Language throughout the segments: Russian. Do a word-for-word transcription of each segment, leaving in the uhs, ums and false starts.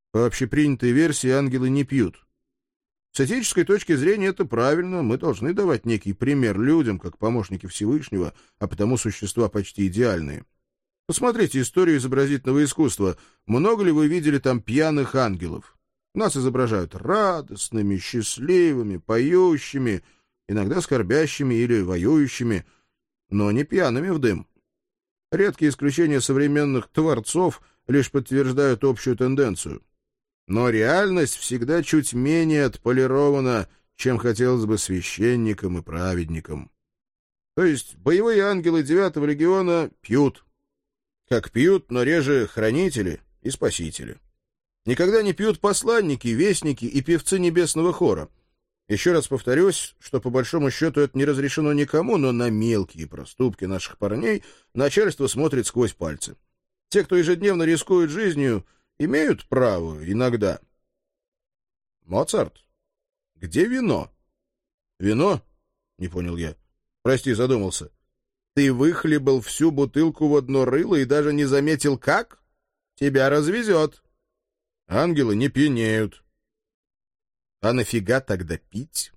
По общепринятой версии ангелы не пьют. С этической точки зрения это правильно, мы должны давать некий пример людям, как помощники Всевышнего, а потому существа почти идеальные. Посмотрите историю изобразительного искусства. Много ли вы видели там пьяных ангелов? Нас изображают радостными, счастливыми, поющими, иногда скорбящими или воюющими, но не пьяными в дым. Редкие исключения современных творцов лишь подтверждают общую тенденцию. Но реальность всегда чуть менее отполирована, чем хотелось бы священникам и праведникам. То есть боевые ангелы девятого легиона пьют. Как пьют, но реже хранители и спасители. Никогда не пьют посланники, вестники и певцы небесного хора. Еще раз повторюсь, что по большому счету это не разрешено никому, но на мелкие проступки наших парней начальство смотрит сквозь пальцы. Те, кто ежедневно рискует жизнью, имеют право иногда. Моцарт, где вино? Вино? Не понял я. Прости, задумался. Ты выхлебал всю бутылку в одно рыло и даже не заметил, как? Тебя развезет. Ангелы не пьянеют. А нафига тогда пить?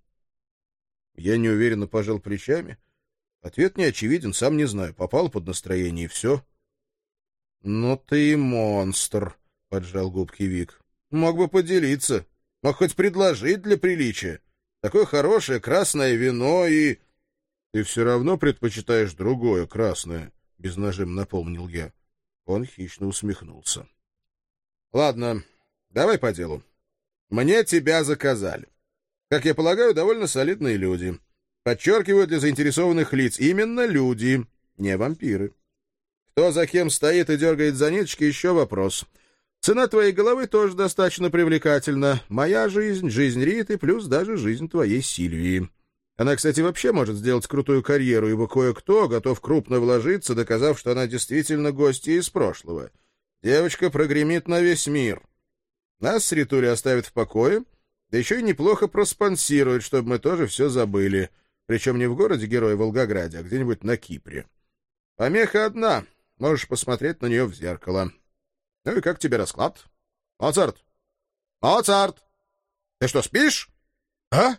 Я неуверенно пожал плечами. Ответ не очевиден, сам не знаю. Попал под настроение, и все. — Ну ты и монстр, — поджал губки Вик. — Мог бы поделиться. Мог хоть предложить для приличия. Такое хорошее красное вино и... — Ты все равно предпочитаешь другое красное, — без нажима напомнил я. Он хищно усмехнулся. — Ладно, давай по делу. Мне тебя заказали. Как я полагаю, довольно солидные люди. Подчеркиваю, для заинтересованных лиц. Именно люди, не вампиры. Кто за кем стоит и дергает за ниточки, еще вопрос. Цена твоей головы тоже достаточно привлекательна. Моя жизнь, жизнь Риты, плюс даже жизнь твоей Сильвии. Она, кстати, вообще может сделать крутую карьеру, ибо кое-кто готов крупно вложиться, доказав, что она действительно гостья из прошлого. Девочка прогремит на весь мир. Нас с Ритули оставят в покое, да еще и неплохо проспонсируют, чтобы мы тоже все забыли. Причем не в городе-герое Волгограде, а где-нибудь на Кипре. Помеха одна. Можешь посмотреть на нее в зеркало. Ну и как тебе расклад? Моцарт! Моцарт! Ты что, спишь? А?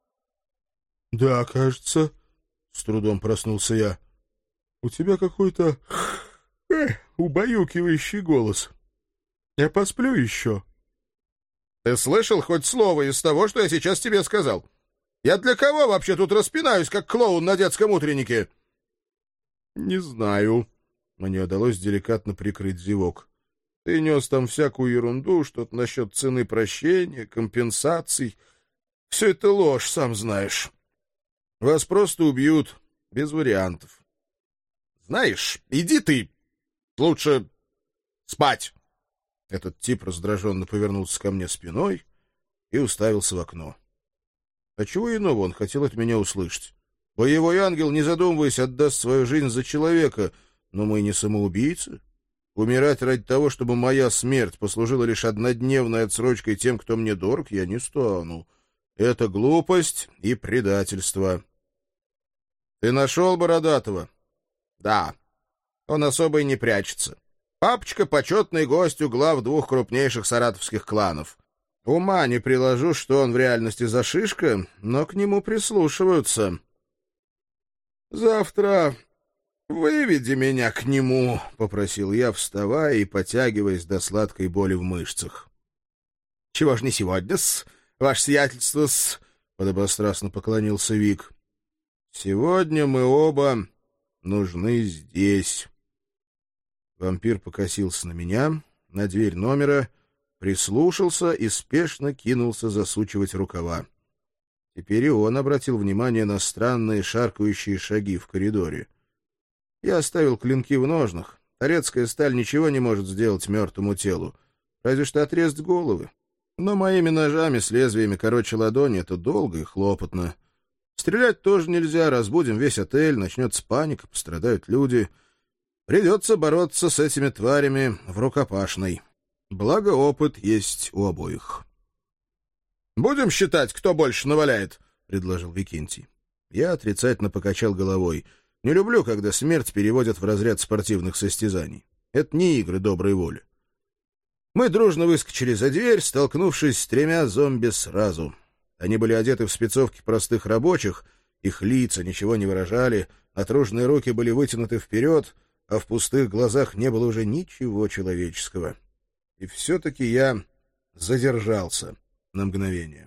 Да, кажется. С трудом проснулся я. У тебя какой-то э, убаюкивающий голос. Я посплю еще. Ты слышал хоть слово из того, что я сейчас тебе сказал? Я для кого вообще тут распинаюсь, как клоун на детском утреннике? Не знаю. Мне удалось деликатно прикрыть зевок. Ты нес там всякую ерунду, что-то насчет цены прощения, компенсаций. Все это ложь, сам знаешь. Вас просто убьют, без вариантов. Знаешь, иди ты лучше спать. Этот тип раздраженно повернулся ко мне спиной и уставился в окно. А чего иного он хотел от меня услышать? Боевой ангел, не задумываясь, отдаст свою жизнь за человека, но мы не самоубийцы. Умирать ради того, чтобы моя смерть послужила лишь однодневной отсрочкой тем, кто мне дорог, я не стану. Это глупость и предательство. Ты нашел Бородатого? Да. Он особо и не прячется. Папочка — почетный гость у глав двух крупнейших саратовских кланов. Ума не приложу, что он в реальности за шишка, но к нему прислушиваются. Завтра выведи меня к нему, — попросил я, вставая и потягиваясь до сладкой боли в мышцах. — Чего ж не сегодня-с, ваше сиятельство-с? — подобострастно поклонился Вик. — Сегодня мы оба нужны здесь. Вампир покосился на меня, на дверь номера, прислушался и спешно кинулся засучивать рукава. Теперь и он обратил внимание на странные шаркающие шаги в коридоре. Я оставил клинки в ножнах. Торецкая сталь ничего не может сделать мертвому телу, разве что отрезать головы. Но моими ножами с лезвиями короче ладони — это долго и хлопотно. Стрелять тоже нельзя, разбудим весь отель, начнется паника, пострадают люди. Придется бороться с этими тварями в рукопашной. Благо опыт есть у обоих. — Будем считать, кто больше наваляет, — предложил Викентий. Я отрицательно покачал головой. Не люблю, когда смерть переводят в разряд спортивных состязаний. Это не игры доброй воли. Мы дружно выскочили за дверь, столкнувшись с тремя зомби сразу. Они были одеты в спецовки простых рабочих, их лица ничего не выражали, натруженные руки были вытянуты вперед, а в пустых глазах не было уже ничего человеческого. И все-таки я задержался на мгновение.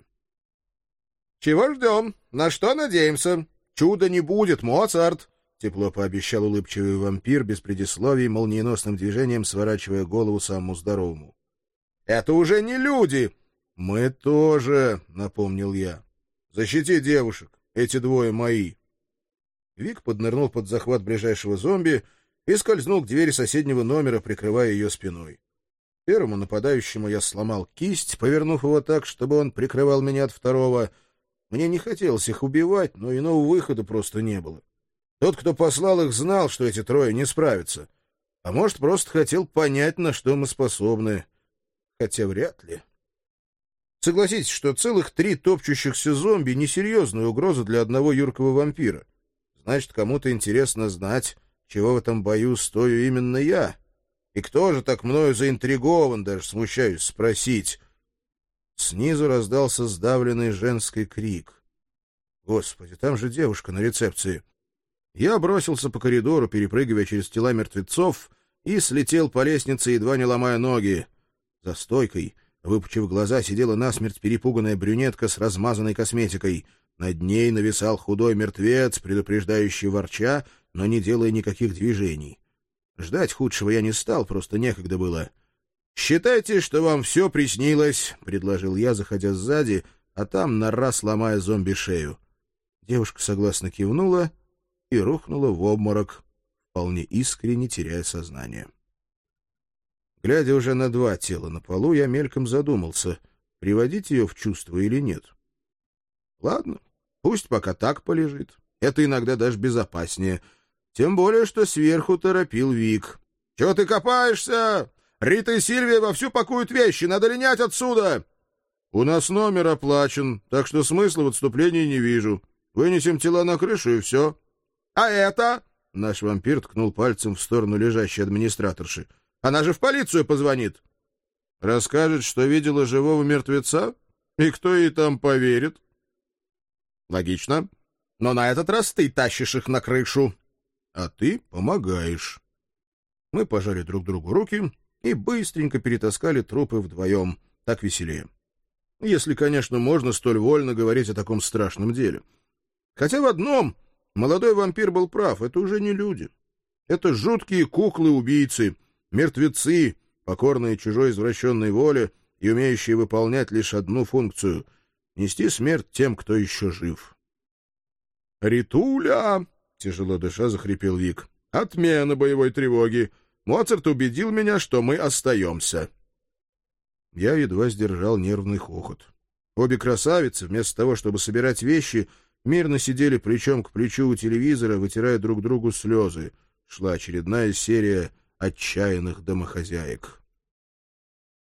— Чего ждем? На что надеемся? Чуда не будет, Моцарт! — тепло пообещал улыбчивый вампир, без предисловий, молниеносным движением сворачивая голову самому здоровому. — Это уже не люди! — Мы тоже, — напомнил я. — Защити девушек, эти двое мои. Вик поднырнул под захват ближайшего зомби и скользнул к двери соседнего номера, прикрывая ее спиной. Первому нападающему я сломал кисть, повернув его так, чтобы он прикрывал меня от второго. Мне не хотелось их убивать, но иного выхода просто не было. Тот, кто послал их, знал, что эти трое не справятся. А может, просто хотел понять, на что мы способны. Хотя вряд ли. Согласитесь, что целых три топчущихся зомби — несерьезная угроза для одного юркого вампира. Значит, кому-то интересно знать, чего в этом бою стою именно я. И кто же так мною заинтригован, даже смущаюсь спросить. Снизу раздался сдавленный женский крик. Господи, там же девушка на рецепции. Я бросился по коридору, перепрыгивая через тела мертвецов, и слетел по лестнице, едва не ломая ноги. За стойкой, выпучив глаза, сидела насмерть перепуганная брюнетка с размазанной косметикой. Над ней нависал худой мертвец, предупреждающий ворча, но не делая никаких движений. Ждать худшего я не стал, просто некогда было. «Считайте, что вам все приснилось», — предложил я, заходя сзади, а там на раз ломая зомби шею. Девушка согласно кивнула и рухнула в обморок, вполне искренне теряя сознание. Глядя уже на два тела на полу, я мельком задумался, приводить ее в чувство или нет. Ладно, пусть пока так полежит. Это иногда даже безопаснее. Тем более, что сверху торопил Вик. — Чего ты копаешься? Рита и Сильвия вовсю пакуют вещи. Надо линять отсюда. — У нас номер оплачен, так что смысла в отступлении не вижу. Вынесем тела на крышу, и все. — А это? — наш вампир ткнул пальцем в сторону лежащей администраторши. — Она же в полицию позвонит. — Расскажет, что видела живого мертвеца? И кто ей там поверит? — Логично. Но на этот раз ты тащишь их на крышу. А ты помогаешь. Мы пожали друг другу руки и быстренько перетаскали трупы вдвоем. Так веселее. Если, конечно, можно столь вольно говорить о таком страшном деле. Хотя в одном молодой вампир был прав, это уже не люди. Это жуткие куклы-убийцы, мертвецы, покорные чужой извращенной воле и умеющие выполнять лишь одну функцию — нести смерть тем, кто еще жив. «Ритуля!» — тяжело дыша захрипел Вик. «Отмена боевой тревоги. Моцарт убедил меня, что мы остаемся». Я едва сдержал нервный хохот. Обе красавицы, вместо того, чтобы собирать вещи, мирно сидели плечом к плечу у телевизора, вытирая друг другу слезы. Шла очередная серия отчаянных домохозяек.